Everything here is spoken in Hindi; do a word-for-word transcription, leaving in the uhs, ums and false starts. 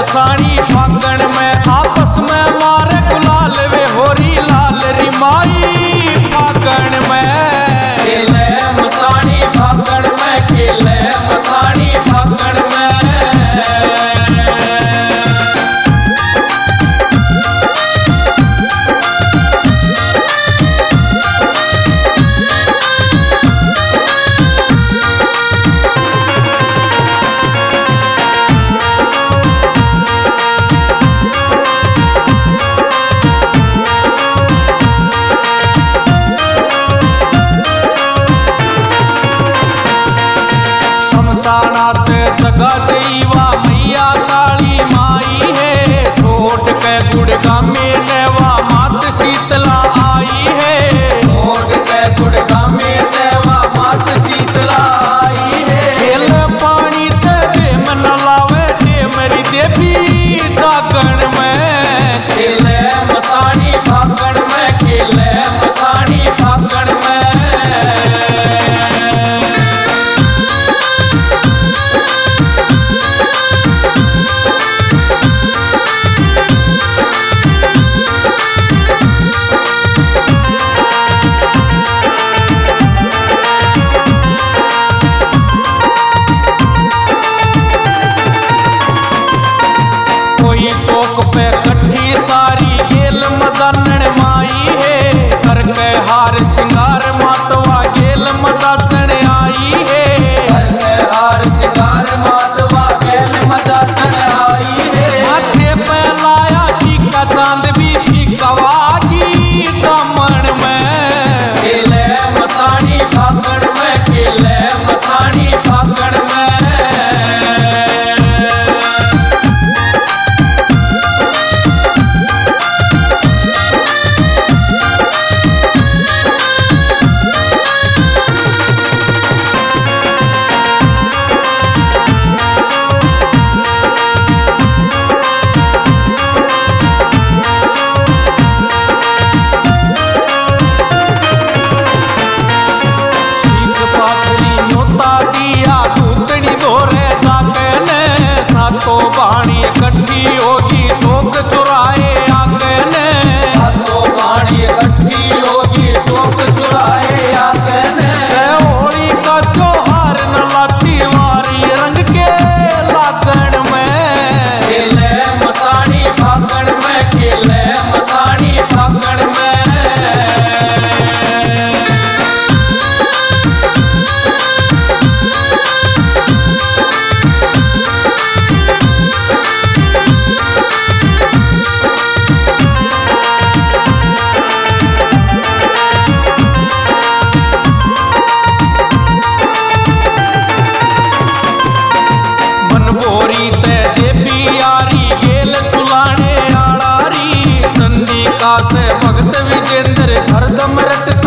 मसाणी फागण में आपस में मारे गुलाल वे होरी लाल री माई फागण में खेले मसाणी फागण में खेले मसाणी फागण में जगा देवा मैया काली माई है छोट के गुड़गा में नेवा मात शीतला आई है छोट के गुड़गा में नेवा मात शीतला आई है खेल पानी ते दे मन लावे दे मेरी देवी जागण में खेले मसाणी फागण में खेले मसाणी फागण में चौक पे कट्ठी सारी गेल मदानण माई है करके हार सिंगार मातवा गेल मजा चढ़ आई है करके हार सिंगार मातवा गेल मजा चढ़ आई है माथे पे लाया टीका चांद भी फीकवागी दामन में खेले मसाणी फागण में खेले मसाणी फागण में तो बाणी इकट्ठी होगी चौक चुराए आगे ने तो बाणी इकट्ठी होगी चौक चुराए आगे ने से होली का त्योहार न लाती मारी रंग के लागण में खेले मसाणी फागण में खेले मसाणी फागण में बोरी ते देवी यारी गेल चुलाने आड़ारी चंदिका से भगत विजेंद्र हरदम रट